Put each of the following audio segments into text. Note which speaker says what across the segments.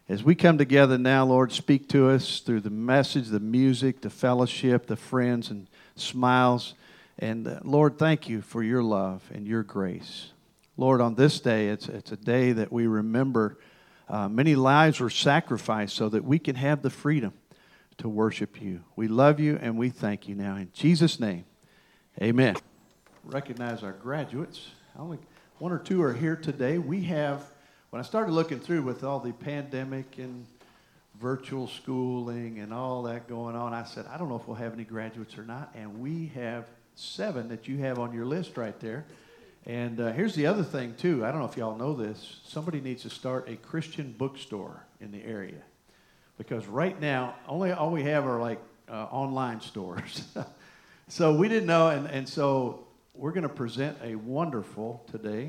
Speaker 1: As we come together now, Lord, speak to us through the message, the music, the fellowship, the friends and smiles. And Lord, thank you for your love and your grace. Lord, on this day, it's a day that we remember many lives were sacrificed so that we can have the freedom to worship you. We love you and we thank you now. In Jesus' name, amen. Recognize our graduates. Only one or two are here today. We have, when I started looking through with all the pandemic and virtual schooling and all that going on, I said, I don't know if we'll have any graduates or not. And we have 7 that you have on your list right there. And here's the other thing, too. I don't know if y'all know this. Somebody needs to start a Christian bookstore in the area. Because right now, all we have are like online stores. So we didn't know, and so we're going to present a wonderful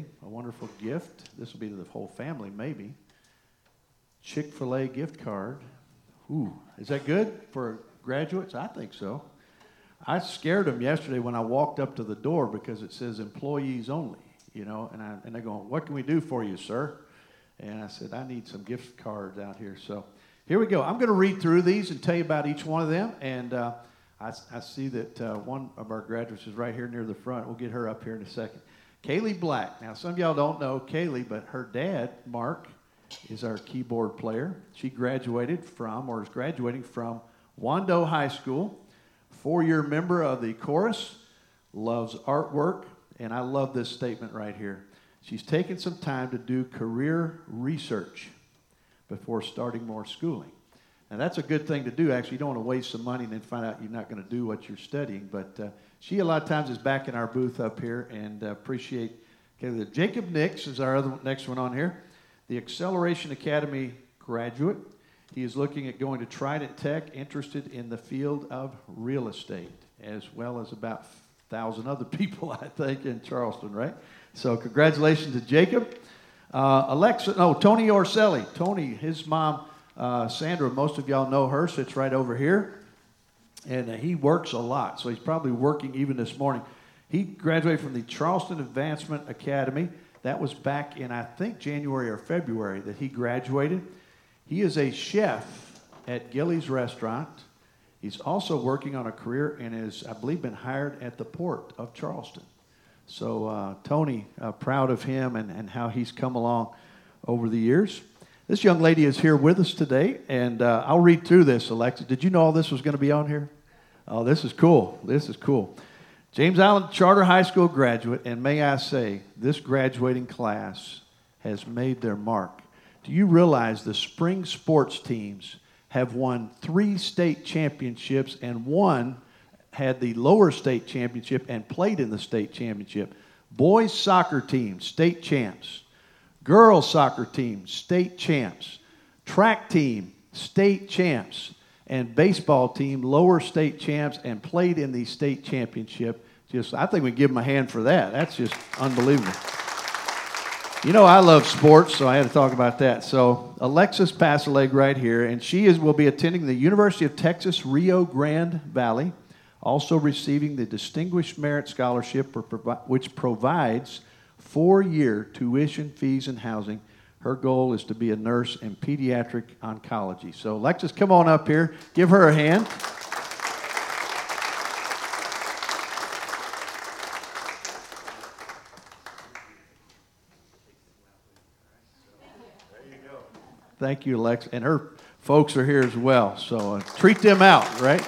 Speaker 1: gift. This will be to the whole family, maybe. Chick-fil-A gift card. Ooh, is that good for graduates? I think so. I scared them yesterday when I walked up to the door because it says employees only, and they're going, what can we do for you, sir? And I said, I need some gift cards out here. So here we go. I'm going to read through these and tell you about each one of them. And I see that one of our graduates is right here near the front. We'll get her up here in a second. Kaylee Black. Now, some of y'all don't know Kaylee, but her dad, Mark, is our keyboard player. She graduated from, or is graduating from, Wando High School. 4-year member of the chorus, loves artwork, and I love this statement right here. She's taken some time to do career research before starting more schooling. Now, that's a good thing to do, actually. You don't want to waste some money and then find out you're not going to do what you're studying. But she, a lot of times, is back in our booth up here, and appreciate Kaylee. Jacob Nix is our next one on here, the Acceleration Academy graduate. He is looking at going to Trident Tech, interested in the field of real estate, as well as about 1,000 other people, I think, in Charleston, right? So congratulations to Jacob. Tony Orselli. Tony, his mom, Sandra, most of y'all know her, sits right over here. And he works a lot, so he's probably working even this morning. He graduated from the Charleston Advancement Academy. That was back in, I think, January or February that he graduated. He is a chef at Gilley's Restaurant. He's also working on a career and has, I believe, been hired at the Port of Charleston. So, Tony, proud of him and how he's come along over the years. This young lady is here with us today, and I'll read through this, Alexis. Did you know all this was going to be on here? Oh, this is cool. This is cool. James Island Charter High School graduate, and may I say, this graduating class has made their mark. Do you realize the spring sports teams have won 3 state championships, and one had the lower state championship and played in the state championship? Boys soccer team, state champs. Girls soccer team, state champs. Track team, state champs. And baseball team, lower state champs, and played in the state championship. I think we give them a hand for that. That's just unbelievable. I love sports, so I had to talk about that. So Alexis Pasaleg right here, and she will be attending the University of Texas Rio Grande Valley, also receiving the Distinguished Merit Scholarship, which provides 4-year tuition, fees, and housing. Her goal is to be a nurse in pediatric oncology. So Alexis, come on up here. Give her a hand. Thank you, Alex. And her folks are here as well, so treat them out, right?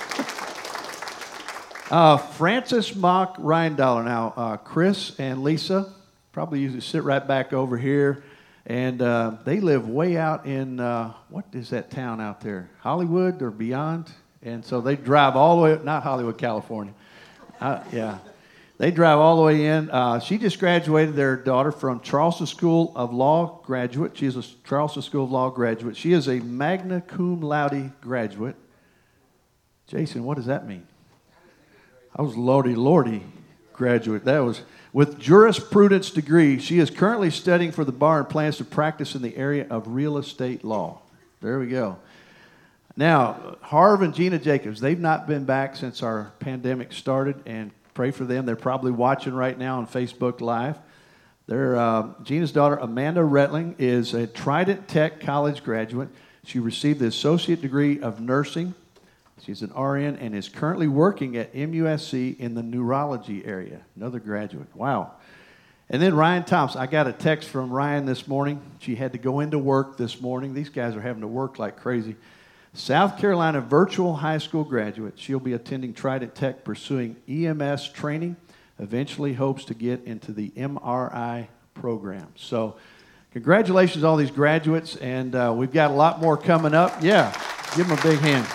Speaker 1: Francis Mock Reindaler. Now, Chris and Lisa probably usually sit right back over here, and they live way out in, what is that town out there? Hollywood or beyond? And so they drive all the way, not Hollywood, California. Yeah. They drive all the way in. She just graduated, their daughter, from Charleston School of Law graduate. She is a Charleston School of Law graduate. She is a magna cum laude graduate. Jason, what does that mean? I was lordy graduate. That was with jurisprudence degree. She is currently studying for the bar and plans to practice in the area of real estate law. There we go. Now, Harv and Gina Jacobs, they've not been back since our pandemic started, and pray for them. They're probably watching right now on Facebook Live. Gina's daughter, Amanda Retling, is a Trident Tech college graduate. She received the associate degree of nursing. She's an RN and is currently working at MUSC in the neurology area. Another graduate. Wow. And then Ryan Thompson. I got a text from Ryan this morning. She had to go into work this morning. These guys are having to work like crazy. South Carolina virtual high school graduate. She'll be attending Trident Tech, pursuing EMS training. Eventually hopes to get into the MRI program. So congratulations to all these graduates, and we've got a lot more coming up. Yeah, give them a big hand.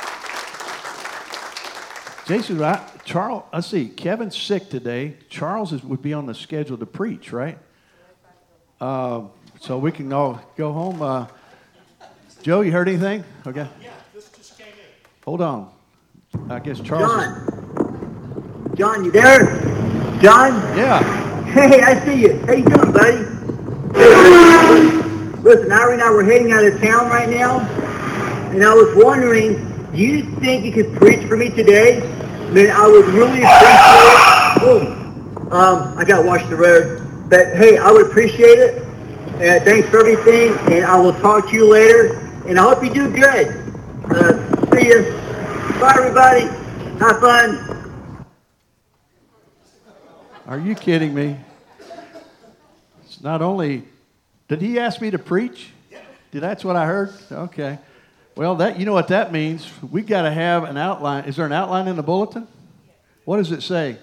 Speaker 1: Jason, Charles, let's see, Kevin's sick today. Charles would be on the schedule to preach, right? So we can all go home. Joe, you heard anything? Okay.
Speaker 2: Yeah, this just came in.
Speaker 1: Hold on. I guess Charles.
Speaker 3: John, you there? John?
Speaker 1: Yeah.
Speaker 3: Hey, I see you. How you doing, buddy? Listen, Ira and I were heading out of town right now, and I was wondering, do you think you could preach for me today? I mean, I would really appreciate it. I got to watch the road. But, hey, I would appreciate it. And thanks for everything, and I will talk to you later. And I hope you do good. See you. Bye, everybody. Have fun.
Speaker 1: Are you kidding me? It's not only, did he ask me to preach? That's what I heard? Okay. Well, you know what that means. We got to have an outline. Is there an outline in the bulletin? What does it say?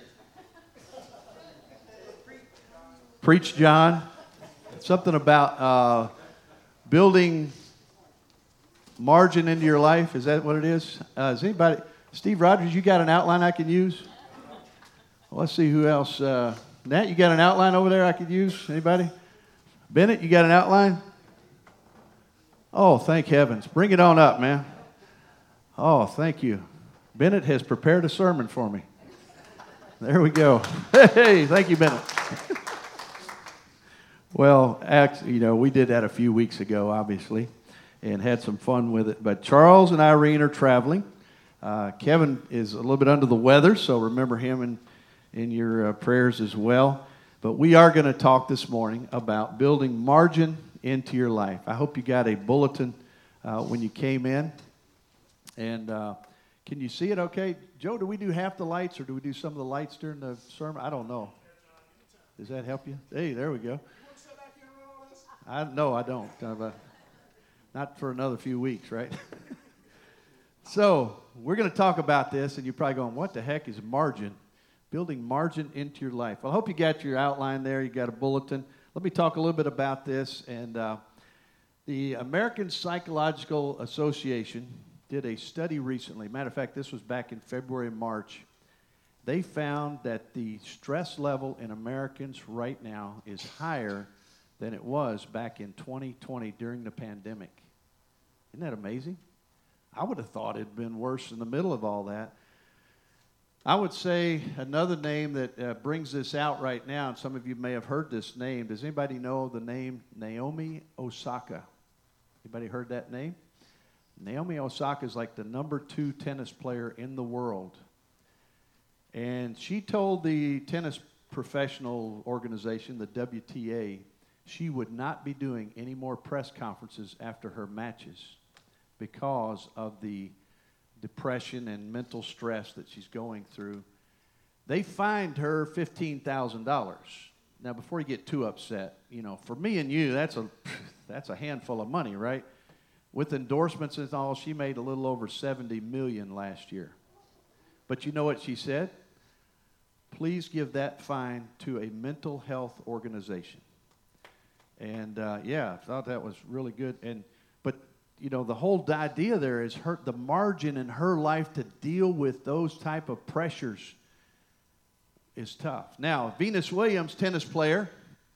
Speaker 1: Preach, John. Something about building margin into your life. Is that what it is? Is anybody, Steve Rogers, you got an outline I can use? Well, let's see who else. Nat, you got an outline over there I could use? Anybody? Bennett, you got an outline? Oh, thank heavens. Bring it on up, man. Oh, thank you. Bennett has prepared a sermon for me. There we go. Hey, thank you, Bennett. Well, actually, we did that a few weeks ago, obviously, and had some fun with it. But Charles and Irene are traveling. Kevin is a little bit under the weather, so remember him in your prayers as well. But we are going to talk this morning about building margin into your life. I hope you got a bulletin when you came in. And can you see it okay? Joe, do we do half the lights, or do we do some of the lights during the sermon? I don't know. Does that help you? Hey, there we go. No, I don't. Not for another few weeks, right? So we're going to talk about this, and you're probably going, what the heck is margin? Building margin into your life. Well, I hope you got your outline there. You got a bulletin. Let me talk a little bit about this. And the American Psychological Association did a study recently. Matter of fact, this was back in February and March. They found that the stress level in Americans right now is higher than it was back in 2020 during the pandemic. Isn't that amazing? I would have thought it had been worse in the middle of all that. I would say another name that brings this out right now, and some of you may have heard this name. Does anybody know the name Naomi Osaka? Anybody heard that name? Naomi Osaka is like the number 2 tennis player in the world. And she told the tennis professional organization, the WTA, she would not be doing any more press conferences after her matches because of the depression and mental stress that she's going through. They fined her $15,000. Now, before you get too upset, for me and you, that's a handful of money, right? With endorsements and all, she made a little over $70 million last year. But you know what she said? Please give that fine to a mental health organization. And I thought that was really good. But the whole idea there is the margin in her life to deal with those type of pressures is tough. Now, Venus Williams, tennis player,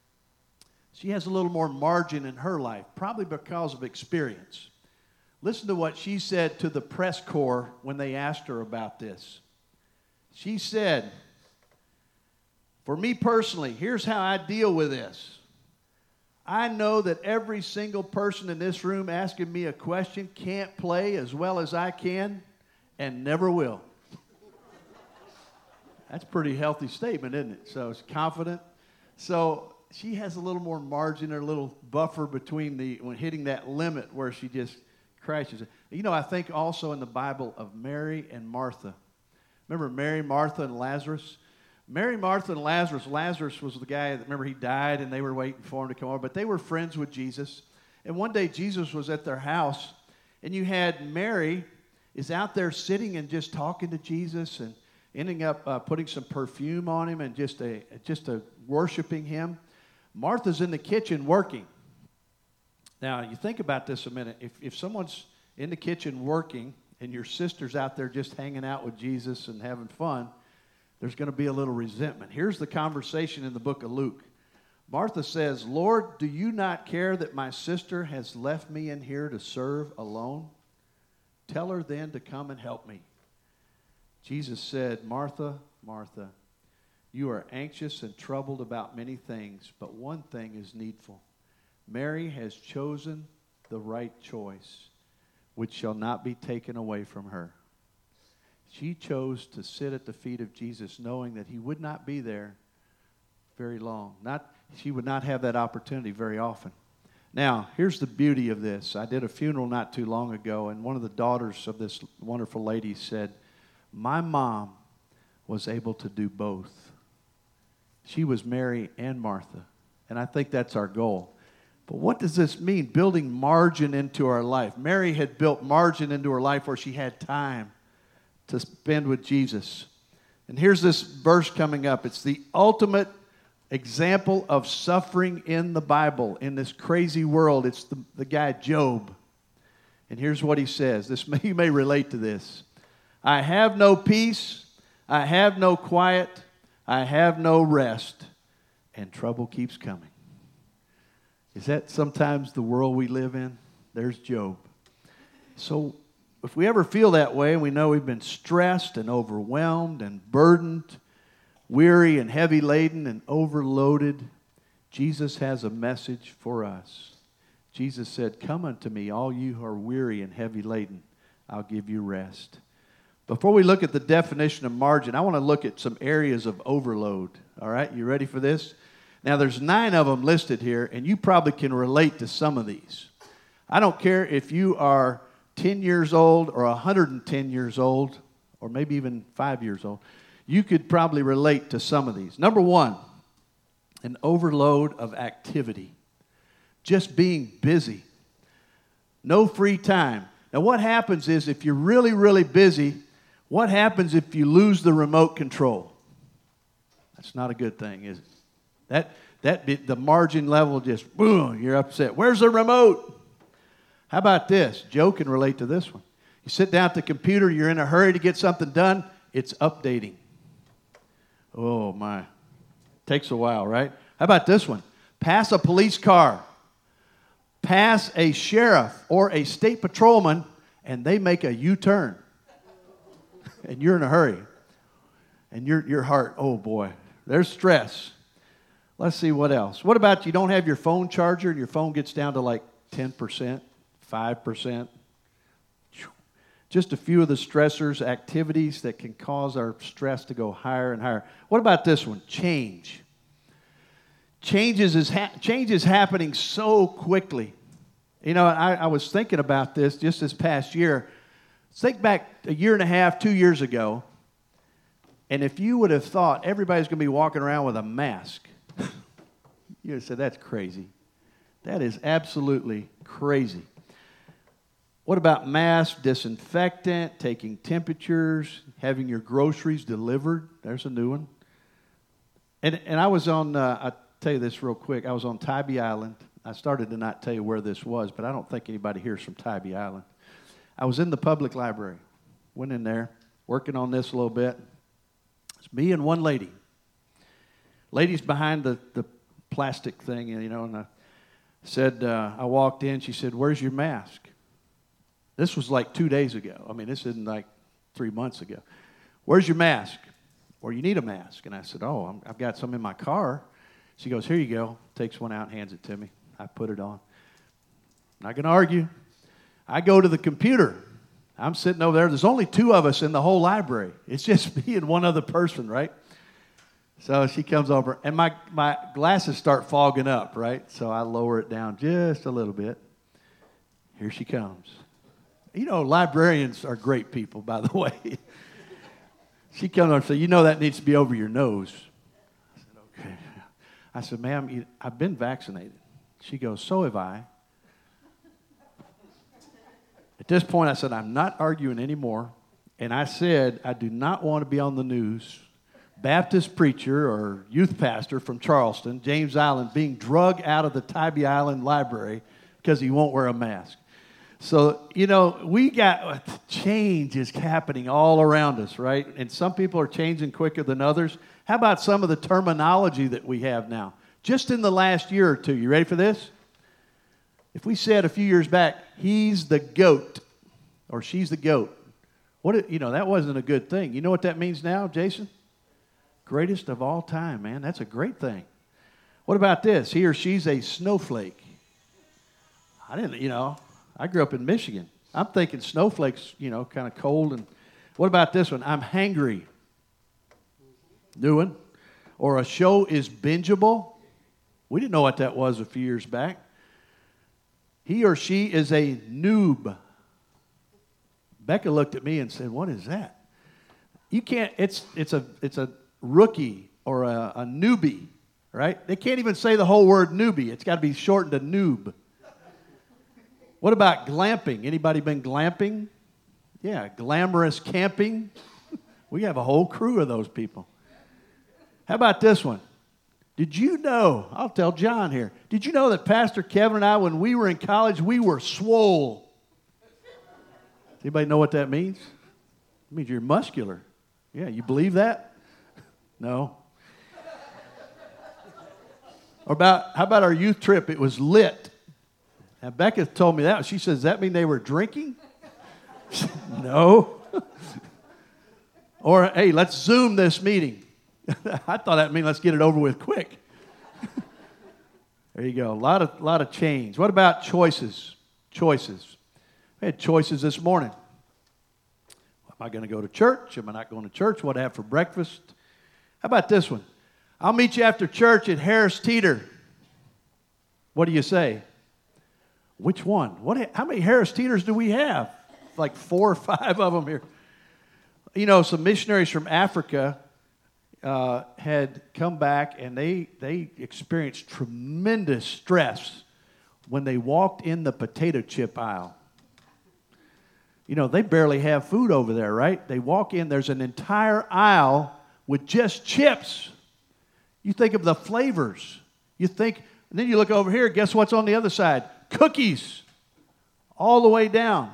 Speaker 1: she has a little more margin in her life, probably because of experience. Listen to what she said to the press corps when they asked her about this. She said, "For me personally, here's how I deal with this. I know that every single person in this room asking me a question can't play as well as I can and never will." That's a pretty healthy statement, isn't it? So it's confident. So she has a little more margin or a little buffer between when hitting that limit where she just crashes. You know, I think also in the Bible of Mary and Martha. Remember Mary, Martha, and Lazarus? Mary, Martha, and Lazarus. Lazarus was the guy that, remember, he died and they were waiting for him to come over. But they were friends with Jesus. And one day Jesus was at their house, and you had Mary is out there sitting and just talking to Jesus and ending up putting some perfume on him and just worshiping him. Martha's in the kitchen working. Now, you think about this a minute. If someone's in the kitchen working and your sister's out there just hanging out with Jesus and having fun, there's going to be a little resentment. Here's the conversation in the book of Luke. Martha says, "Lord, do you not care that my sister has left me in here to serve alone? Tell her then to come and help me." Jesus said, "Martha, Martha, you are anxious and troubled about many things, but one thing is needful. Mary has chosen the right choice, which shall not be taken away from her." She chose to sit at the feet of Jesus, knowing that he would not be there very long. She would not have that opportunity very often. Now, here's the beauty of this. I did a funeral not too long ago, and one of the daughters of this wonderful lady said, "My mom was able to do both." She was Mary and Martha, and I think that's our goal. But what does this mean, building margin into our life? Mary had built margin into her life where she had time to spend with Jesus. And here's this verse coming up. It's the ultimate example of suffering in the Bible, in this crazy world. It's the guy Job. And here's what he says. You may relate to this. "I have no peace, I have no quiet, I have no rest, and trouble keeps coming." Is that sometimes the world we live in? There's Job. So if we ever feel that way, and we know we've been stressed and overwhelmed and burdened, weary and heavy laden and overloaded, Jesus has a message for us. Jesus said, "Come unto me, all you who are weary and heavy laden. I'll give you rest." Before we look at the definition of margin, I want to look at some areas of overload. All right, you ready for this? Now, there's 9 of them listed here, and you probably can relate to some of these. I don't care if you are 10 years old or 110 years old, or maybe even 5 years old. You could probably relate to some of these. Number 1, an overload of activity. Just being busy. No free time. Now, what happens is if you're really, really busy, what happens if you lose the remote control? That's not a good thing, is it? The margin level just, boom, you're upset. Where's the remote? How about this? Joe can relate to this one. You sit down at the computer, you're in a hurry to get something done, it's updating. Oh, my. Takes a while, right? How about this one? Pass a police car. Pass a sheriff or a state patrolman, and they make a U-turn. And you're in a hurry. And your heart, oh, boy, there's stress. Let's see what else. What about you don't have your phone charger and your phone gets down to like 10%, 5%? Just a few of the stressors, activities that can cause our stress to go higher and higher. What about this one? Change. Change is happening so quickly. You know, I was thinking about this just this past year. Think back a year and a half, 2 years ago, and if you would have thought everybody's going to be walking around with a mask, you would have said, that's crazy. That is absolutely crazy. What about masks, disinfectant, taking temperatures, having your groceries delivered? There's a new one. And I was on, I'll tell you this real quick. I was on Tybee Island. I started to not tell you where this was, but I don't think anybody here is from Tybee Island. I was in the public library. Went in there, working on this a little bit. It's me and one lady. Lady's behind the plastic thing, you know, and I said, I walked in. She said, "Where's your mask?" This was like 2 days ago. I mean, this isn't like 3 months ago. "Where's your mask?" "Or you need a mask." And I said, "Oh, I've got some in my car." She goes, "Here you go." Takes one out and hands it to me. I put it on. Not going to argue. I go to the computer. I'm sitting over there. There's only 2 of us in the whole library. It's just me and one other person, right? So she comes over, and my glasses start fogging up, right? So I lower it down just a little bit. Here she comes. You know, librarians are great people, by the way. She comes over and says, you know that needs to be over your nose. I said, okay. I said, ma'am, I've been vaccinated. She goes, so have I. At this point, I said, I'm not arguing anymore. And I said, I do not want to be on the news. Baptist preacher or youth pastor from Charleston, James Island, being drugged out of the Tybee Island Library because he won't wear a mask. So, you know, we got change is happening all around us, right? And some people are changing quicker than others. How about some of the terminology that we have now? Just in the last year or two, you ready for this? If we said a few years back, he's the goat or she's the goat, that wasn't a good thing. You know what that means now, Jason? Greatest of all time, man. That's a great thing. What about this? He or she's a snowflake. I grew up in Michigan. I'm thinking snowflakes, kind of cold. And what about this one? I'm hangry. New one. Or a show is bingeable. We didn't know what that was a few years back. He or she is a noob. Becca looked at me and said, what is that? You can't, it's a rookie or a newbie, right? They can't even say the whole word newbie. It's got to be shortened to noob. What about glamping? Anybody been glamping? Yeah, glamorous camping. We have a whole crew of those people. How about this one? Did you know, I'll tell John here, did you know that Pastor Kevin and I, when we were in college, we were swole? Anybody know what that means? It means you're muscular. Yeah, you believe that? No. Or how about our youth trip? It was lit. Now, Becca told me that. She says, does that mean they were drinking? No. Or, hey, let's Zoom this meeting. I thought that meant let's get it over with quick. There you go. A lot of change. What about choices? Choices. I had choices this morning. Am I going to go to church? Am I not going to church? What I have for breakfast? How about this one? I'll meet you after church at Harris Teeter. What do you say? Which one? How many Harris Teeters do we have? Like 4 or 5 of them here. You know, some missionaries from Africa had come back, and they experienced tremendous stress when they walked in the potato chip aisle. You know, they barely have food over there, right? They walk in, there's an entire aisle with just chips. You think of the flavors. And then you look over here, guess what's on the other side? Cookies. All the way down.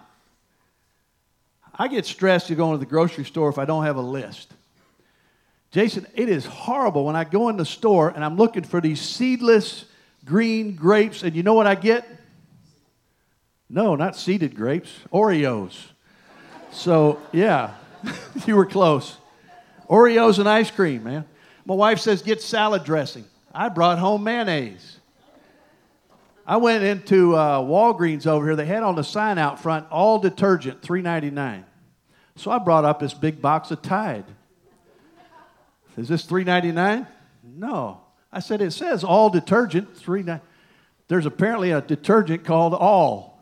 Speaker 1: I get stressed to go into the grocery store if I don't have a list. Jason, it is horrible when I go in the store and I'm looking for these seedless green grapes, and you know what I get? No, not seeded grapes, Oreos. So, yeah, you were close. Oreos and ice cream, man. My wife says get salad dressing. I brought home mayonnaise. I went into Walgreens over here. They had on the sign out front, all detergent, $3.99. So I brought up this big box of Tide. Is this $3.99? No. I said, it says all detergent, $3.99. There's apparently a detergent called All.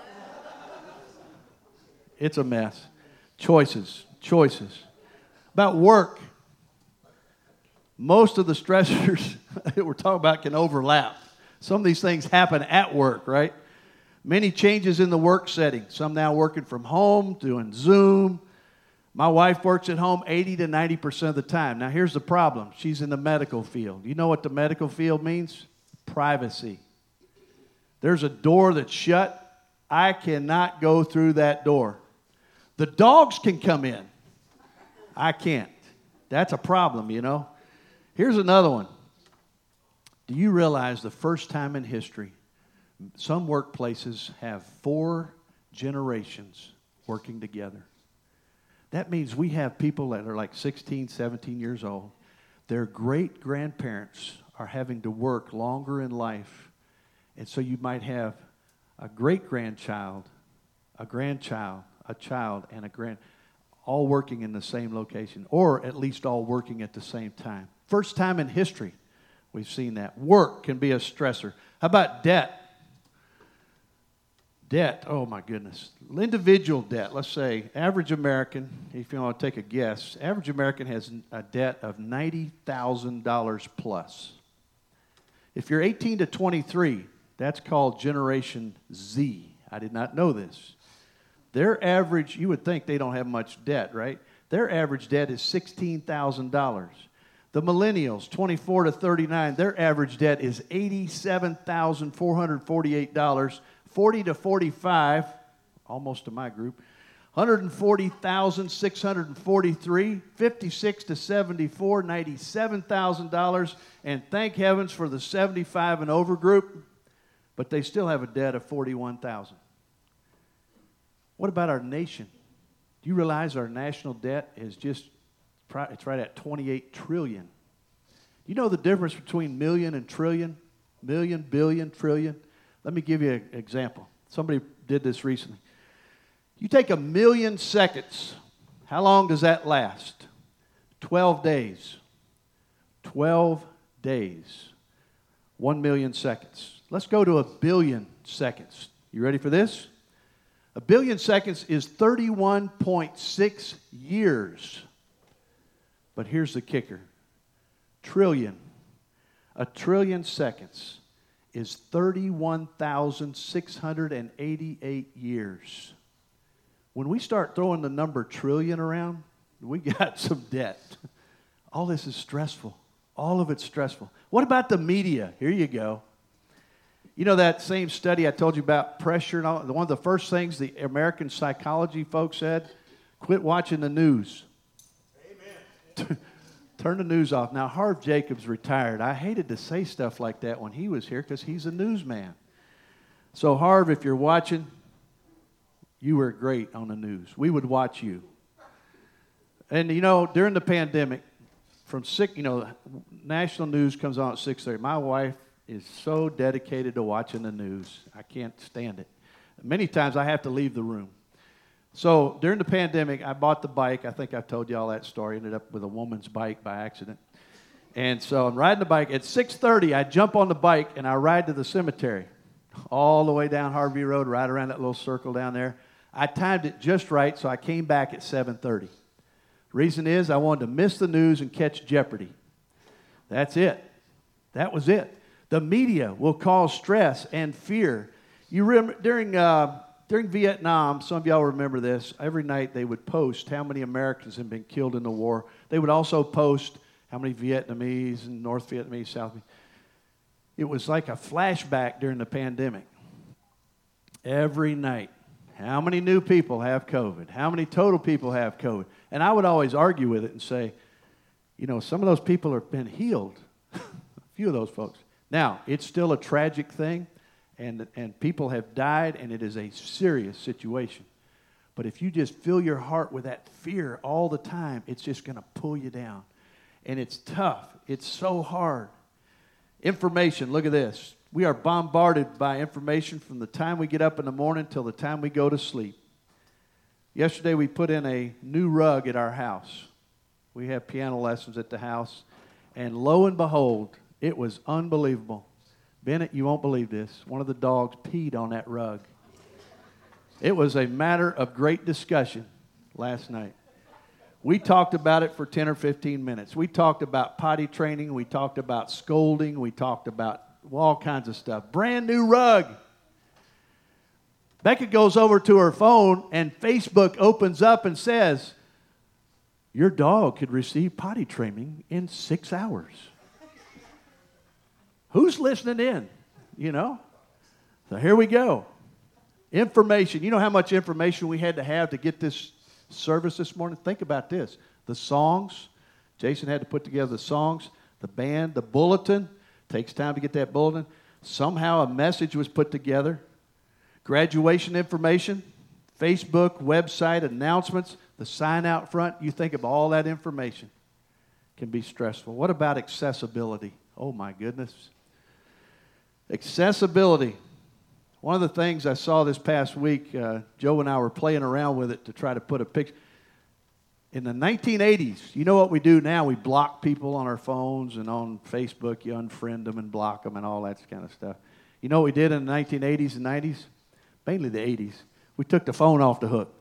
Speaker 1: It's a mess. Choices. About work. Most of the stressors that we're talking about can overlap. Some of these things happen at work, right? Many changes in the work setting. Some now working from home, doing Zoom. My wife works at home 80 to 90% of the time. Now, here's the problem. She's in the medical field. You know what the medical field means? Privacy. There's a door that's shut. I cannot go through that door. The dogs can come in. I can't. That's a problem, you know. Here's another one. Do you realize the first time in history, some workplaces have 4 generations working together? That means we have people that are like 16, 17 years old. Their great-grandparents are having to work longer in life. And so you might have a great-grandchild, a grandchild, a child, and a all working in the same location, or at least all working at the same time. First time in history we've seen that. Work can be a stressor. How about debt? Debt, oh my goodness. Individual debt, let's say average American, if you want to take a guess, average American has a debt of $90,000 plus. If you're 18 to 23, that's called Generation Z. I did not know this. Their average, you would think they don't have much debt, right? Their average debt is $16,000. The millennials, 24 to 39, their average debt is $87,448. 40 to 45, almost to my group, $140,643. 56 to 74, $97,000. And thank heavens for the 75 and over group, but they still have a debt of $41,000. What about our nation? Do you realize our national debt is it's right at $28 trillion? Do you know the difference between million and trillion? Million, billion, trillion? Let me give you an example. Somebody did this recently. You take 1 million seconds. How long does that last? 12 days. 12 days. 1 million seconds. Let's go to 1 billion seconds. You ready for this? 1 billion seconds is 31.6 years. But here's the kicker. Trillion. 1 trillion seconds is 31,688 years. When we start throwing the number trillion around, we got some debt. All this is stressful. All of it's stressful. What about the media? Here you go. You know that same study I told you about pressure and all? One of the first things the American psychology folks said, quit watching the news. Amen. Turn the news off. Now, Harv Jacobs retired. I hated to say stuff like that when he was here because he's a newsman. So, Harv, if you're watching, you were great on the news. We would watch you. And, you know, during the pandemic, national news comes on at 6:30. My wife is so dedicated to watching the news. I can't stand it. Many times I have to leave the room. So during the pandemic, I bought the bike. I think I've told you all that story. Ended up with a woman's bike by accident. And so I'm riding the bike. At 6:30, I jump on the bike and I ride to the cemetery. All the way down Harvey Road, right around that little circle down there. I timed it just right, so I came back at 7:30. Reason is I wanted to miss the news and catch Jeopardy. That's it. That was it. The media will cause stress and fear. You remember during Vietnam, some of y'all remember this, every night they would post how many Americans had been killed in the war. They would also post how many Vietnamese and North Vietnamese, South Vietnamese. It was like a flashback during the pandemic. Every night. How many new people have COVID? How many total people have COVID? And I would always argue with it and say, you know, some of those people have been healed. A few of those folks. Now, it's still a tragic thing. And people have died, and it is a serious situation. But if you just fill your heart with that fear all the time, it's just going to pull you down. And it's tough. It's so hard. Information, look at this. We are bombarded by information from the time we get up in the morning till the time we go to sleep. Yesterday we put in a new rug at our house. We have piano lessons at the house. And lo and behold, it was unbelievable. Bennett, you won't believe this. One of the dogs peed on that rug. It was a matter of great discussion last night. We talked about it for 10 or 15 minutes. We talked about potty training. We talked about scolding. We talked about all kinds of stuff. Brand new rug. Becca goes over to her phone and Facebook opens up and says, your dog could receive potty training in 6 hours. Who's listening in? You know? So here we go. Information. You know how much information we had to have to get this service this morning? Think about this. The songs. Jason had to put together the songs. The band. The bulletin. Takes time to get that bulletin. Somehow a message was put together. Graduation information. Facebook, website, announcements. The sign out front. You think of all that information. Can be stressful. What about accessibility? Oh my goodness. Accessibility. One of the things I saw this past week, Joe and I were playing around with it to try to put a picture. In the 1980s, you know what we do now? We block people on our phones and on Facebook. You unfriend them and block them and all that kind of stuff. You know what we did in the 1980s and 90s? Mainly the 80s. We took the phone off the hook.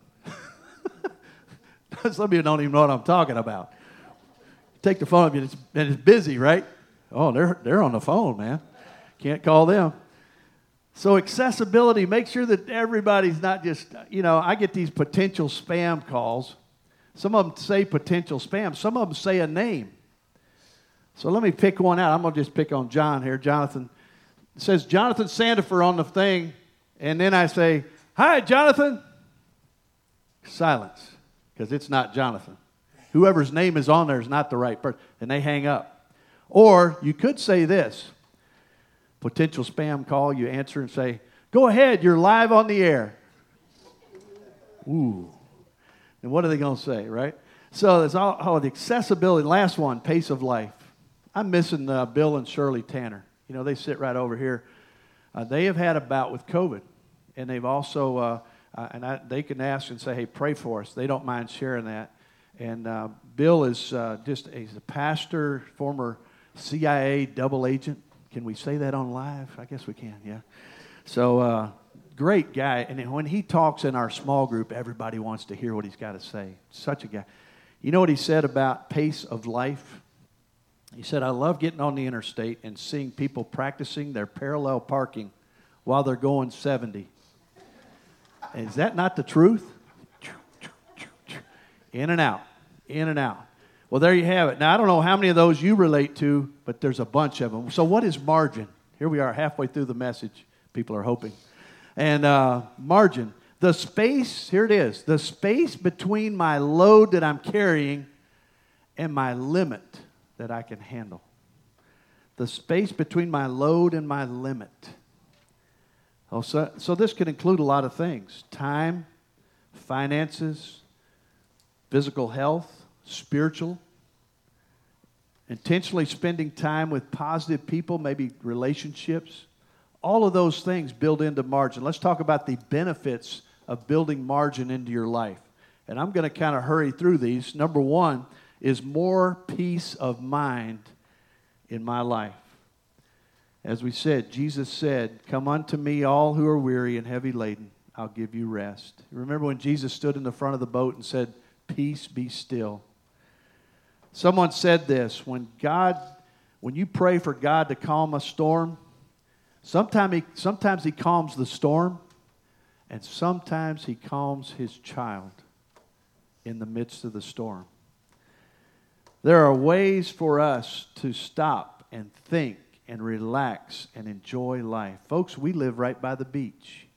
Speaker 1: Some of you don't even know what I'm talking about. Take the phone and it's busy, right? Oh, they're on the phone, man. Can't call them. So accessibility, make sure that everybody's not just, I get these potential spam calls. Some of them say potential spam. Some of them say a name. So let me pick one out. I'm going to just pick on John here. Jonathan. It says Jonathan Sandifer on the thing. And then I say, hi, Jonathan. Silence. Because it's not Jonathan. Whoever's name is on there is not the right person. And they hang up. Or you could say this. Potential spam call. You answer and say, go ahead. You're live on the air. Ooh. And what are they going to say, right? So there's all the accessibility. Last one, pace of life. I'm missing Bill and Shirley Tanner. They sit right over here. They have had a bout with COVID. And they've also, they can ask and say, hey, pray for us. They don't mind sharing that. And Bill is he's a pastor, former CIA double agent. Can we say that on live? I guess we can, yeah. So great guy. And when he talks in our small group, everybody wants to hear what he's got to say. Such a guy. You know what he said about pace of life? He said, I love getting on the interstate and seeing people practicing their parallel parking while they're going 70. Is that not the truth? In and out, in and out. Well, there you have it. Now, I don't know how many of those you relate to, but there's a bunch of them. So what is margin? Here we are halfway through the message. People are hoping. And margin, the space, here it is, the space between my load that I'm carrying and my limit that I can handle. The space between my load and my limit. Oh, so this can include a lot of things. Time, finances, physical health, spiritual, intentionally spending time with positive people, maybe relationships. All of those things build into margin. Let's talk about the benefits of building margin into your life. And I'm going to kind of hurry through these. Number one is more peace of mind in my life. As we said, Jesus said, come unto me all who are weary and heavy laden, I'll give you rest. Remember when Jesus stood in the front of the boat and said, peace, be still. Someone said this, when you pray for God to calm a storm, sometimes he calms the storm, and sometimes he calms his child in the midst of the storm. There are ways for us to stop and think and relax and enjoy life. Folks, we live right by the beach.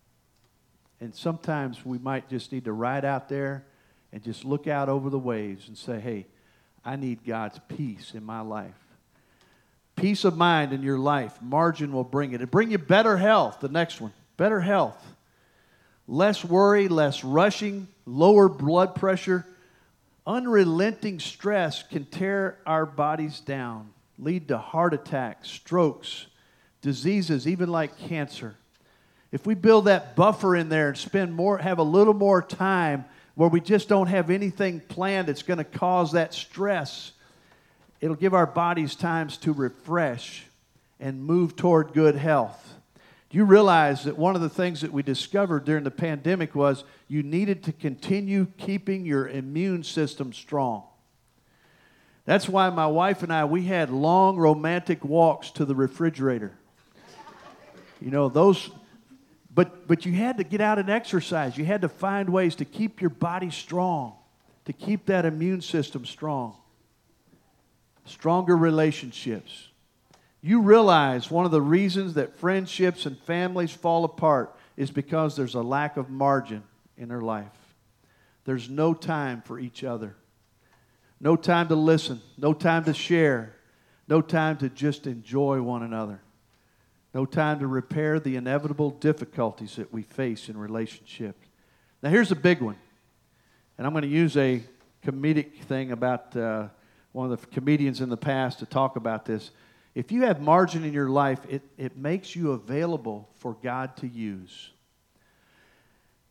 Speaker 1: And sometimes we might just need to ride out there and just look out over the waves and say, hey, I need God's peace in my life. Peace of mind in your life. Margin will bring it. It'll bring you better health, the next one. Better health. Less worry, less rushing, lower blood pressure. Unrelenting stress can tear our bodies down, lead to heart attacks, strokes, diseases, even like cancer. If we build that buffer in there and have a little more time where we just don't have anything planned that's going to cause that stress, it'll give our bodies times to refresh and move toward good health. Do you realize that one of the things that we discovered during the pandemic was you needed to continue keeping your immune system strong? That's why my wife and I, we had long romantic walks to the refrigerator. But you had to get out and exercise. You had to find ways to keep your body strong, to keep that immune system strong. Stronger relationships. You realize one of the reasons that friendships and families fall apart is because there's a lack of margin in their life. There's no time for each other. No time to listen. No time to share. No time to just enjoy one another. No time to repair the inevitable difficulties that we face in relationships. Now here's a big one. And I'm going to use a comedic thing about one of the comedians in the past to talk about this. If you have margin in your life, it makes you available for God to use.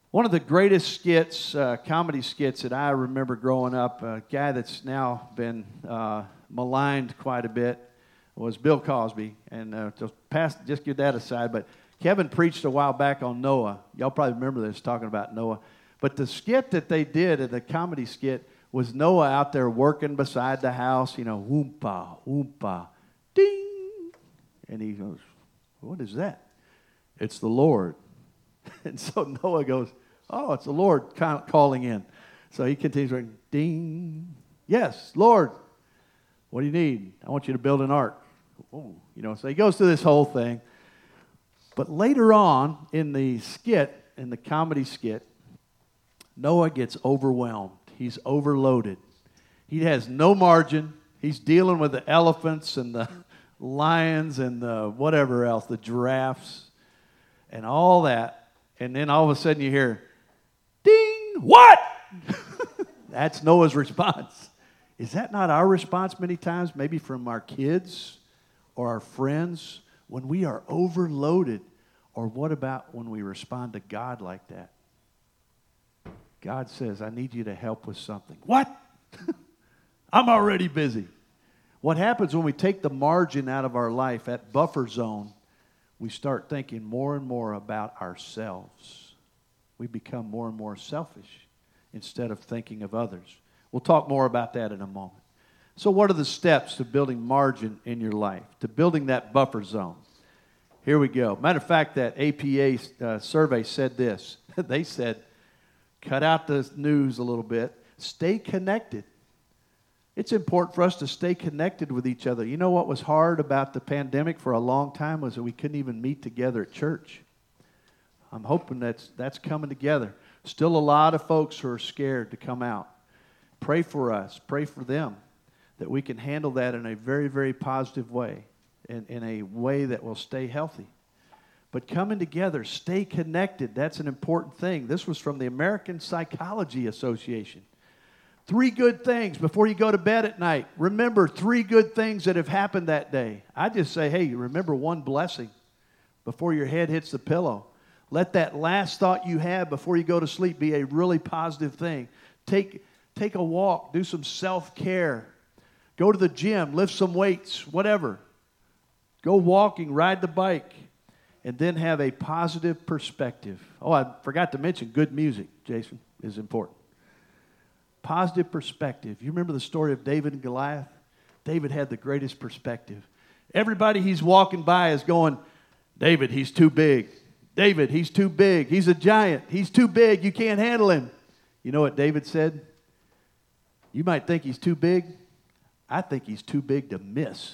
Speaker 1: One of the greatest skits, comedy skits that I remember growing up, a guy that's now been maligned quite a bit, was Bill Cosby. And just get that aside, but Kevin preached a while back on Noah. Y'all probably remember this, talking about Noah. But the skit that they did, the comedy skit, was Noah out there working beside the house, whoompa, whoompa, ding. And he goes, what is that? It's the Lord. And so Noah goes, oh, it's the Lord calling in. So he continues going, ding. Yes, Lord, what do you need? I want you to build an ark. Oh, so he goes through this whole thing. But later on in the skit, in the comedy skit, Noah gets overwhelmed. He's overloaded. He has no margin. He's dealing with the elephants and the lions and the whatever else, the giraffes and all that. And then all of a sudden you hear, ding, what? That's Noah's response. Is that not our response many times, maybe from our kids or our friends, when we are overloaded? Or what about when we respond to God like that? God says, I need you to help with something. What? I'm already busy. What happens when we take the margin out of our life, that buffer zone, we start thinking more and more about ourselves. We become more and more selfish instead of thinking of others. We'll talk more about that in a moment. So what are the steps to building margin in your life, to building that buffer zone? Here we go. Matter of fact, that APA survey said this. They said, cut out the news a little bit. Stay connected. It's important for us to stay connected with each other. You know what was hard about the pandemic for a long time was that we couldn't even meet together at church. I'm hoping that's coming together. Still a lot of folks who are scared to come out. Pray for us. Pray for them that we can handle that in a very, very positive way, in a way that will stay healthy. But coming together, stay connected, that's an important thing. This was from the American Psychology Association. 3 good things before you go to bed at night. Remember 3 good things that have happened that day. I just say, hey, remember one blessing before your head hits the pillow. Let that last thought you have before you go to sleep be a really positive thing. Take a walk, do some self-care. Go to the gym, lift some weights, whatever. Go walking, ride the bike, and then have a positive perspective. Oh, I forgot to mention good music, Jason, is important. Positive perspective. You remember the story of David and Goliath? David had the greatest perspective. Everybody he's walking by is going, David, he's too big. David, he's too big. He's a giant. He's too big. You can't handle him. You know what David said? You might think he's too big. I think he's too big to miss.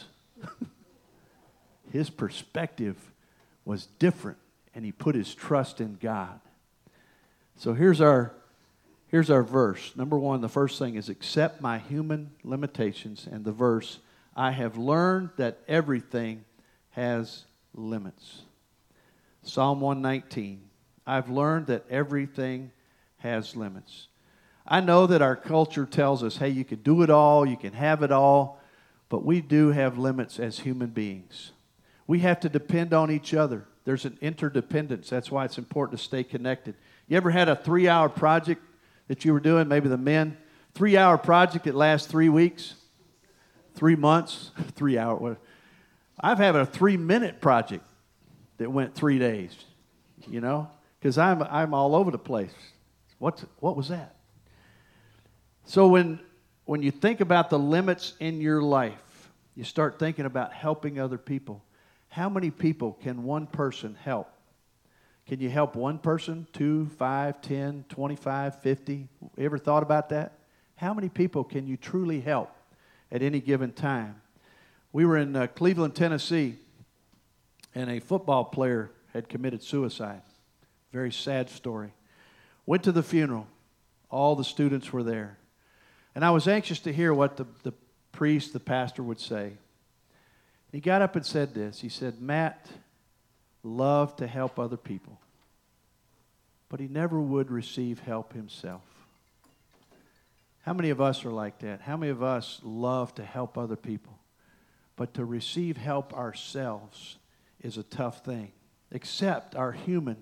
Speaker 1: His perspective was different, and he put his trust in God. So here's our verse. Number 1, the first thing is accept my human limitations. And the verse, I have learned that everything has limits. Psalm 119, I've learned that everything has limits. I know that our culture tells us, hey, you can do it all, you can have it all, but we do have limits as human beings. We have to depend on each other. There's an interdependence. That's why it's important to stay connected. You ever had a 3-hour project that you were doing, maybe the men? 3-hour project that lasts 3 weeks, 3 months, 3 hour. I've had a 3-minute project that went 3 days, because I'm all over the place. What was that? So when you think about the limits in your life, you start thinking about helping other people. How many people can one person help? Can you help one person, 2, 5, 10, 25, 50? Ever thought about that? How many people can you truly help at any given time? We were in Cleveland, Tennessee, and a football player had committed suicide. Very sad story. Went to the funeral. All the students were there. And I was anxious to hear what the priest, the pastor would say. He got up and said this. He said, Matt loved to help other people, but he never would receive help himself. How many of us are like that? How many of us love to help other people, but to receive help ourselves is a tough thing? Accept our human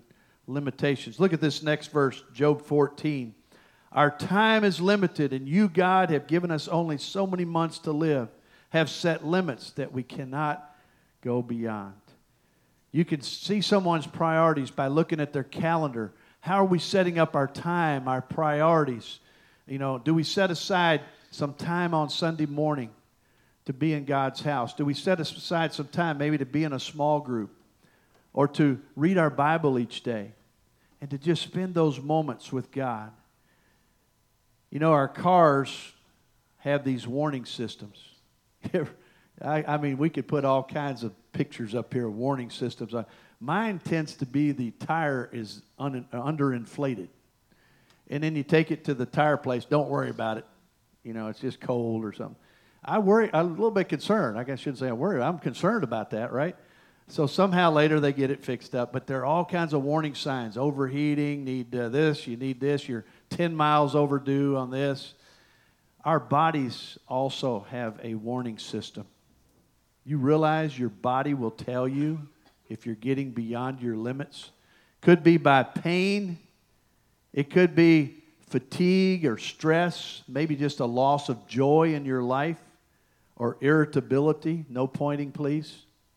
Speaker 1: limitations. Look at this next verse, Job 14. Our time is limited, and you, God, have given us only so many months to live, have set limits that we cannot go beyond. You can see someone's priorities by looking at their calendar. How are we setting up our time, our priorities? You know, do we set aside some time on Sunday morning to be in God's house? Do we set aside some time maybe to be in a small group or to read our Bible each day and to just spend those moments with God? You know, our cars have these warning systems. I mean, we could put all kinds of pictures up here of warning systems. Mine tends to be the tire is underinflated. And then you take it to the tire place. Don't worry about it. You know, it's just cold or something. I'm a little bit concerned. I guess I shouldn't say I'm worried. I'm concerned about that, right? So somehow later they get it fixed up. But there are all kinds of warning signs. Overheating, need this, you need this. You're 10 miles overdue on this. Our bodies also have a warning system. You realize your body will tell you if you're getting beyond your limits. Could be by pain. It could be fatigue or stress, maybe just a loss of joy in your life or irritability. No pointing, please.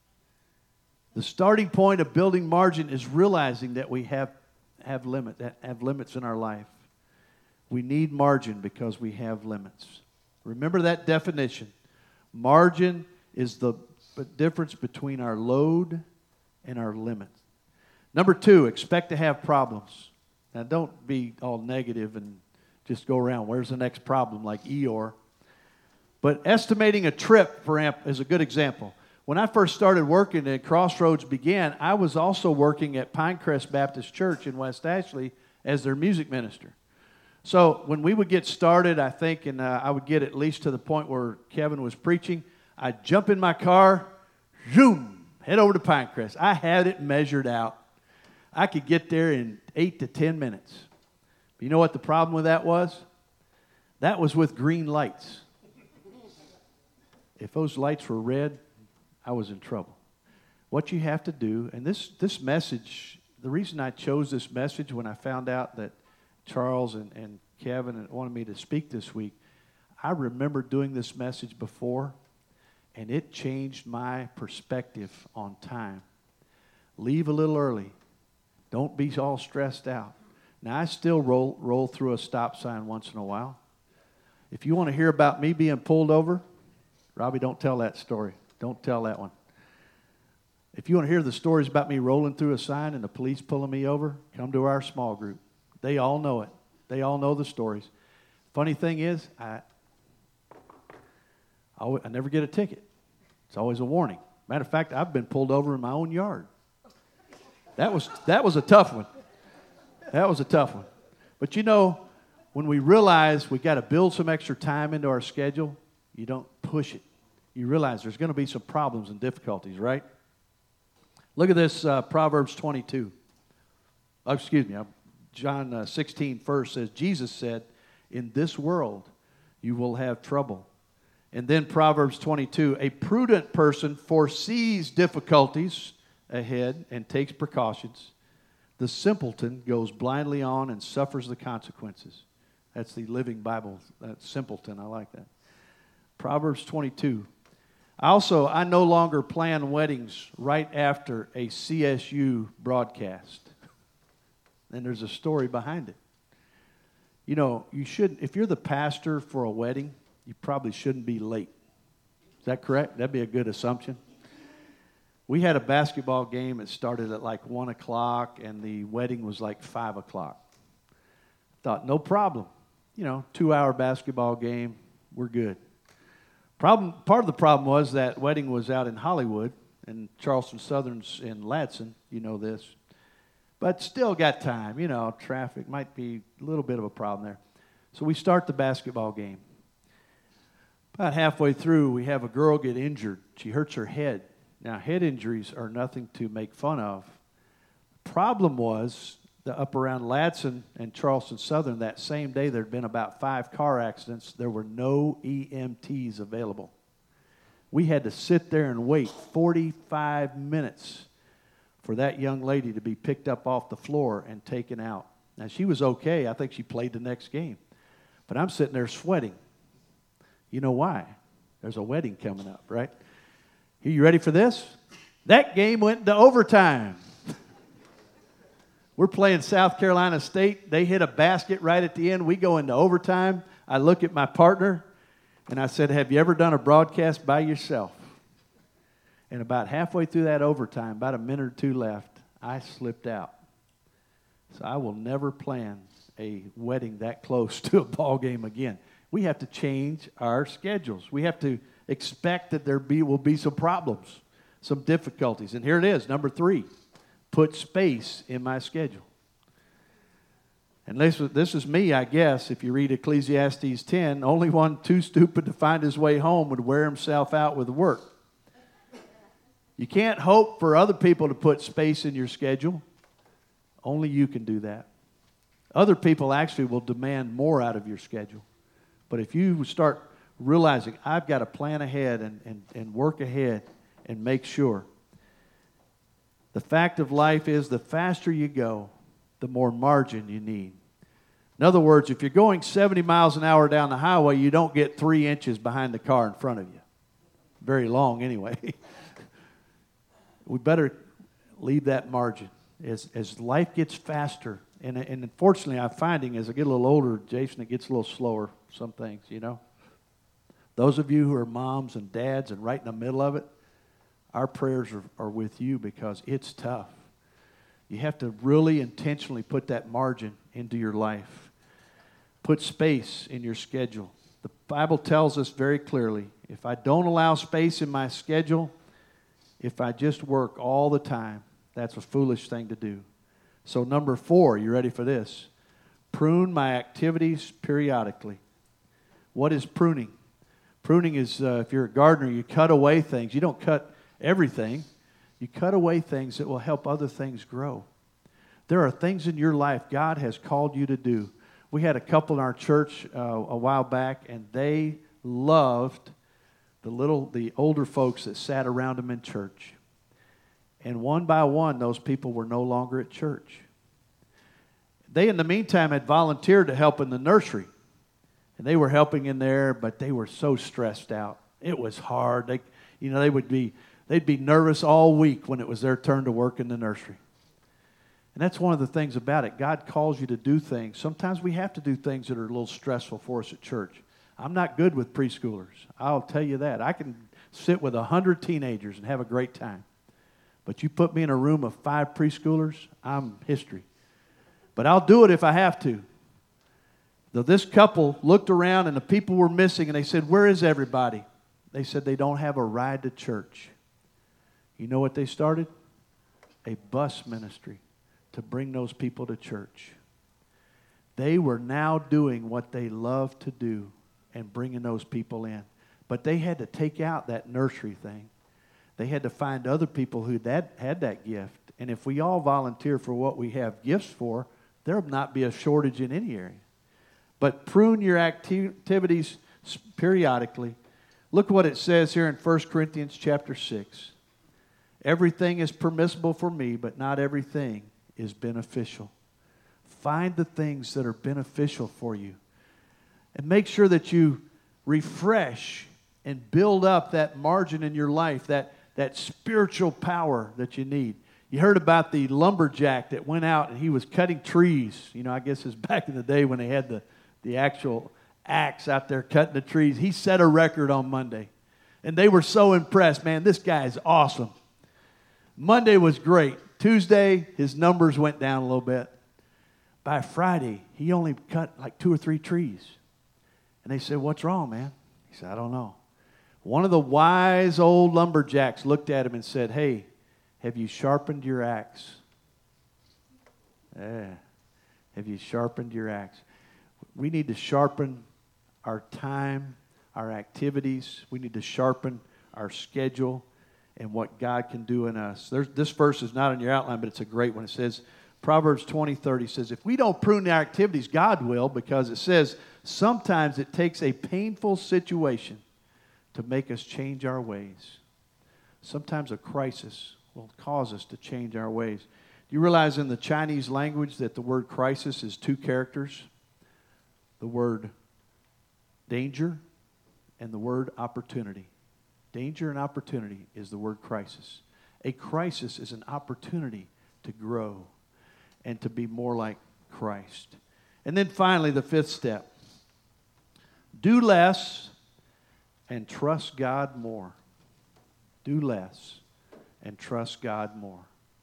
Speaker 1: The starting point of building margin is realizing that we have limits in our life. We need margin because we have limits. Remember that definition. Margin is the difference between our load and our limit. Number 2, expect to have problems. Now, don't be all negative and just go around, where's the next problem, like Eeyore. But estimating a trip, is a good example. When I first started working at Crossroads began, I was also working at Pinecrest Baptist Church in West Ashley as their music minister. So when we would get started, I think, and I would get at least to the point where Kevin was preaching, I'd jump in my car, zoom, head over to Pinecrest. I had it measured out. I could get there in 8 to 10 minutes. But you know what the problem with that was? That was with green lights. If those lights were red, I was in trouble. What you have to do, and this message, the reason I chose this message when I found out that Charles and Kevin wanted me to speak this week, I remember doing this message before, and it changed my perspective on time. Leave a little early. Don't be all stressed out. Now, I still roll through a stop sign once in a while. If you want to hear about me being pulled over, Robbie, don't tell that story. Don't tell that one. If you want to hear the stories about me rolling through a sign and the police pulling me over, come to our small group. They all know it. They all know the stories. Funny thing is, I never get a ticket. It's always a warning. Matter of fact, I've been pulled over in my own yard. That was a tough one. That was a tough one. But you know, when we realize we got to build some extra time into our schedule, you don't push it. You realize there's going to be some problems and difficulties, right? Look at this, Proverbs 22. Oh, excuse me, John 16 first says, Jesus said, in this world you will have trouble. And then Proverbs 22, a prudent person foresees difficulties ahead and takes precautions. The simpleton goes blindly on and suffers the consequences. That's the Living Bible. That's simpleton. I like that. Proverbs 22. I no longer plan weddings right after a CSU broadcast. And there's a story behind it. You know, if you're the pastor for a wedding, you probably shouldn't be late. Is that correct? That'd be a good assumption. We had a basketball game that started at like 1 o'clock, and the wedding was like 5 o'clock. Thought, no problem. 2-hour basketball game, we're good. Part of the problem was that wedding was out in Hollywood, and Charleston Southern's in Ladson. You know this. But still got time. Traffic might be a little bit of a problem there. So we start the basketball game. About halfway through, we have a girl get injured. She hurts her head. Now, head injuries are nothing to make fun of. The problem was that up around Ladson and Charleston Southern, that same day there had been about 5 car accidents. There were no EMTs available. We had to sit there and wait 45 minutes for that young lady to be picked up off the floor and taken out. Now, she was okay. I think she played the next game. But I'm sitting there sweating. You know why? There's a wedding coming up, right? Are you ready for this? That game went into overtime. We're playing South Carolina State. They hit a basket right at the end. We go into overtime. I look at my partner, and I said, have you ever done a broadcast by yourself? And about halfway through that overtime, about a minute or two left, I slipped out. So I will never plan a wedding that close to a ball game again. We have to change our schedules. We have to expect that will be some problems, some difficulties. And here it is, number 3, put space in my schedule. And this is me, I guess. If you read Ecclesiastes 10, only one too stupid to find his way home would wear himself out with work. You can't hope for other people to put space in your schedule. Only you can do that. Other people actually will demand more out of your schedule. But if you start realizing, I've got to plan ahead and work ahead and make sure. The fact of life is the faster you go, the more margin you need. In other words, if you're going 70 miles an hour down the highway, you don't get 3 inches behind the car in front of you. Very long anyway. We better leave that margin. As life gets faster, and unfortunately I'm finding as I get a little older, Jason, it gets a little slower, some things, you know. Those of you who are moms and dads and right in the middle of it, our prayers are with you because it's tough. You have to really intentionally put that margin into your life. Put space in your schedule. The Bible tells us very clearly, if I don't allow space in my schedule, if I just work all the time, that's a foolish thing to do. So number 4, you ready for this? Prune my activities periodically. What is pruning? Pruning is, if you're a gardener, you cut away things. You don't cut everything. You cut away things that will help other things grow. There are things in your life God has called you to do. We had a couple in our church a while back, and they loved the older folks that sat around them in church. And one by one, those people were no longer at church. They, in the meantime, had volunteered to help in the nursery. And they were helping in there, but they were so stressed out. It was hard. They'd be nervous all week when it was their turn to work in the nursery. And that's one of the things about it. God calls you to do things. Sometimes we have to do things that are a little stressful for us at church. I'm not good with preschoolers. I'll tell you that. I can sit with 100 teenagers and have a great time. But you put me in a room of 5 preschoolers, I'm history. But I'll do it if I have to. Though this couple looked around and the people were missing, and they said, where is everybody? They said they don't have a ride to church. You know what they started? A bus ministry to bring those people to church. They were now doing what they loved to do and bringing those people in. But they had to take out that nursery thing. They had to find other people who had that gift. And if we all volunteer for what we have gifts for, there will not be a shortage in any area. But prune your activities periodically. Look what it says here in 1 Corinthians chapter 6. Everything is permissible for me, but not everything is beneficial. Find the things that are beneficial for you. And make sure that you refresh and build up that margin in your life, that spiritual power that you need. You heard about the lumberjack that went out and he was cutting trees. You know, I guess it's back in the day when they had the actual axe out there cutting the trees. He set a record on Monday. And they were so impressed. Man, this guy is awesome. Monday was great. Tuesday, his numbers went down a little bit. By Friday, he only cut like 2 or 3 trees. And they said, what's wrong, man? He said, I don't know. One of the wise old lumberjacks looked at him and said, hey, have you sharpened your axe? Yeah. Have you sharpened your axe? We need to sharpen our time, our activities. We need to sharpen our schedule and what God can do in us. This verse is not in your outline, but it's a great one. It says, Proverbs 20:30 says, if we don't prune our activities, God will, because it says, sometimes it takes a painful situation to make us change our ways. Sometimes a crisis will cause us to change our ways. Do you realize in the Chinese language that the word crisis is 2 characters? The word danger and the word opportunity. Danger and opportunity is the word crisis. A crisis is an opportunity to grow and to be more like Christ. And then finally, the 5th step. Do less and trust God more. Do less and trust God more.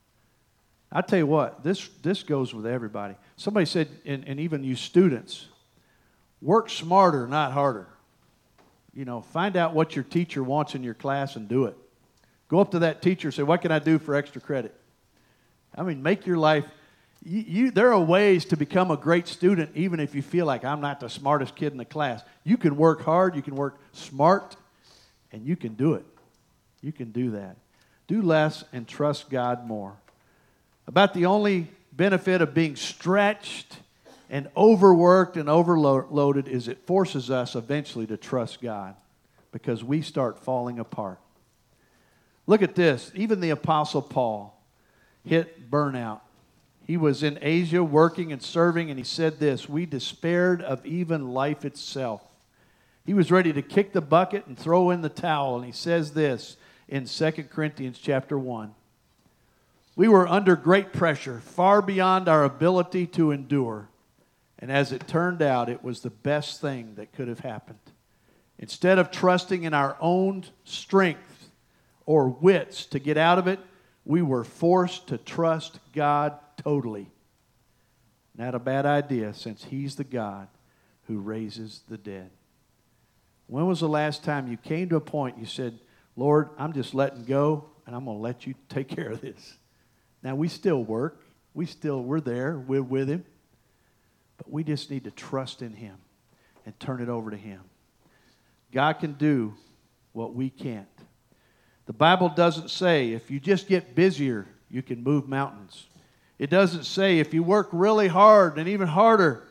Speaker 1: I tell you what, this goes with everybody. Somebody said, and even you students, work smarter, not harder. You know, find out what your teacher wants in your class and do it. Go up to that teacher and say, what can I do for extra credit? I mean, make your life, there are ways to become a great student even if you feel like I'm not the smartest kid in the class. You can work hard, you can work smart, and you can do it. You can do that. Do less and trust God more. About the only benefit of being stretched and overworked and overloaded is it forces us eventually to trust God because we start falling apart. Look at this. Even the Apostle Paul hit burnout. He was in Asia working and serving, and he said this, we despaired of even life itself. He was ready to kick the bucket and throw in the towel, and he says this in 2 Corinthians chapter 1. We were under great pressure, far beyond our ability to endure. And as it turned out, it was the best thing that could have happened. Instead of trusting in our own strength or wits to get out of it, we were forced to trust God totally. Not a bad idea, since He's the God who raises the dead. When was the last time you came to a point you said, Lord, I'm just letting go, and I'm going to let you take care of this? Now, we still work. We're there. We're with Him. But we just need to trust in Him and turn it over to Him. God can do what we can't. The Bible doesn't say if you just get busier, you can move mountains. It doesn't say if you work really hard and even harder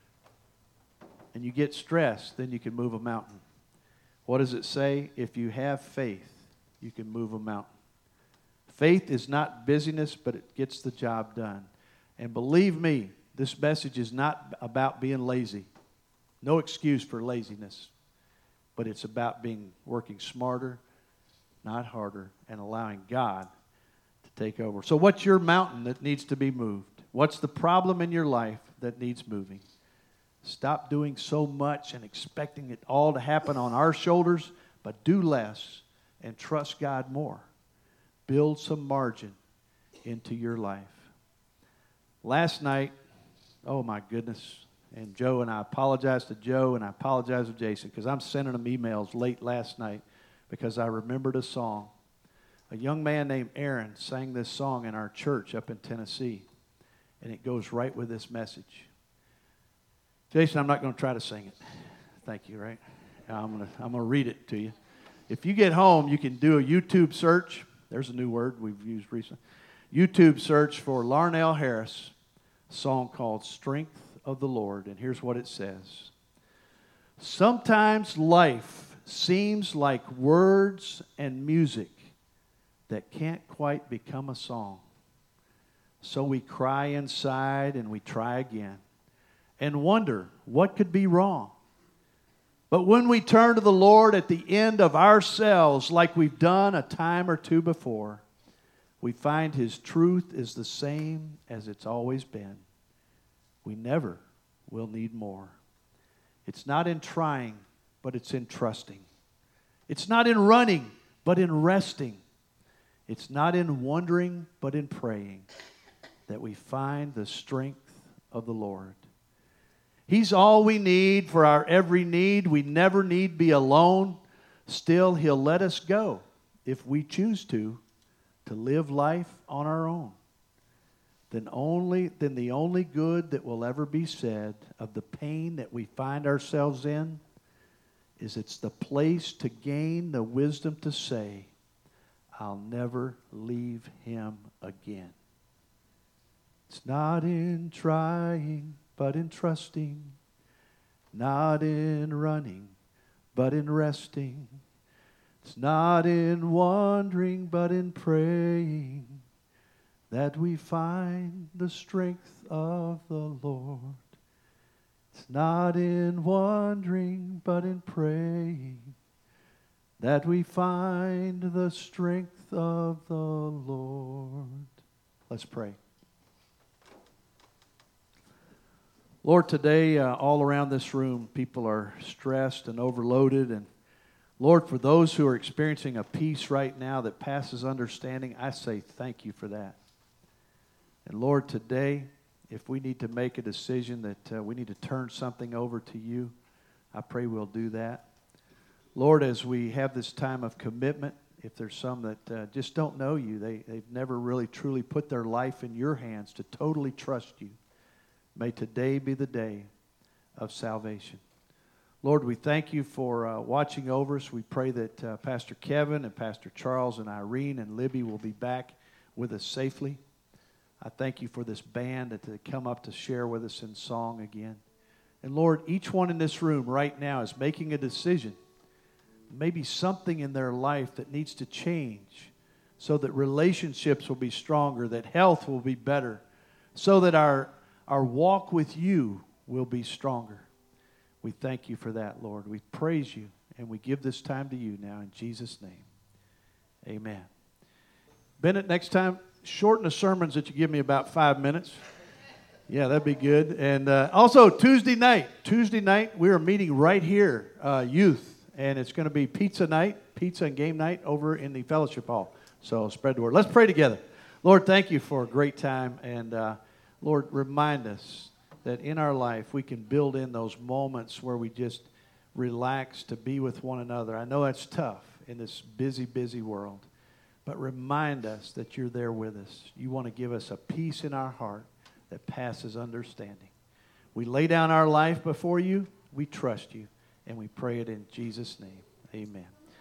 Speaker 1: and you get stressed, then you can move a mountain. What does it say? If you have faith, you can move a mountain. Faith is not busyness, but it gets the job done. And believe me, this message is not about being lazy. No excuse for laziness. But it's about working smarter, not harder, and allowing God to take over. So what's your mountain that needs to be moved? What's the problem in your life that needs moving? Stop doing so much and expecting it all to happen on our shoulders, but do less and trust God more. Build some margin into your life. Last night, oh my goodness, and Joe and I apologize to Joe and I apologize to Jason because I'm sending them emails late last night because I remembered a song. A young man named Aaron sang this song in our church up in Tennessee, and it goes right with this message. Jason, I'm not going to try to sing it. Thank you, right? I'm going to read it to you. If you get home, you can do a YouTube search. There's a new word we've used recently. YouTube search for Larnell Harris, a song called Strength of the Lord. And here's what it says. Sometimes life seems like words and music that can't quite become a song. So we cry inside and we try again and wonder what could be wrong. But when we turn to the Lord at the end of ourselves, like we've done a time or two before, we find His truth is the same as it's always been. We never will need more. It's not in trying, but it's in trusting. It's not in running, but in resting. It's not in wondering, but in praying that we find the strength of the Lord. He's all we need for our every need. We never need be alone. Still, He'll let us go if we choose to live life on our own. Then the only good that will ever be said of the pain that we find ourselves in is it's the place to gain the wisdom to say, I'll never leave Him again. It's not in trying, but in trusting, not in running, but in resting. It's not in wondering, but in praying that we find the strength of the Lord. It's not in wondering, but in praying that we find the strength of the Lord. Let's pray. Lord, today all around this room, people are stressed and overloaded. And Lord, for those who are experiencing a peace right now that passes understanding, I say thank you for that. And Lord, today, if we need to make a decision that we need to turn something over to you, I pray we'll do that. Lord, as we have this time of commitment, if there's some that just don't know you, they've never really truly put their life in your hands to totally trust you, may today be the day of salvation. Lord, we thank you for watching over us. We pray that Pastor Kevin and Pastor Charles and Irene and Libby will be back with us safely. I thank you for this band that they come up to share with us in song again. And Lord, each one in this room right now is making a decision. Maybe something in their life that needs to change so that relationships will be stronger, that health will be better, so that our walk with you will be stronger. We thank you for that, Lord. We praise you, and we give this time to you now in Jesus' name. Amen. Bennett, next time, shorten the sermons that you give me about 5 minutes. Yeah, that'd be good. And also, Tuesday night, we are meeting right here, youth. And it's going to be pizza and game night over in the fellowship hall. So spread the word. Let's pray together. Lord, thank you for a great time. And Lord, remind us that in our life we can build in those moments where we just relax to be with one another. I know that's tough in this busy, busy world. But remind us that you're there with us. You want to give us a peace in our heart that passes understanding. We lay down our life before you. We trust you. And we pray it in Jesus' name. Amen.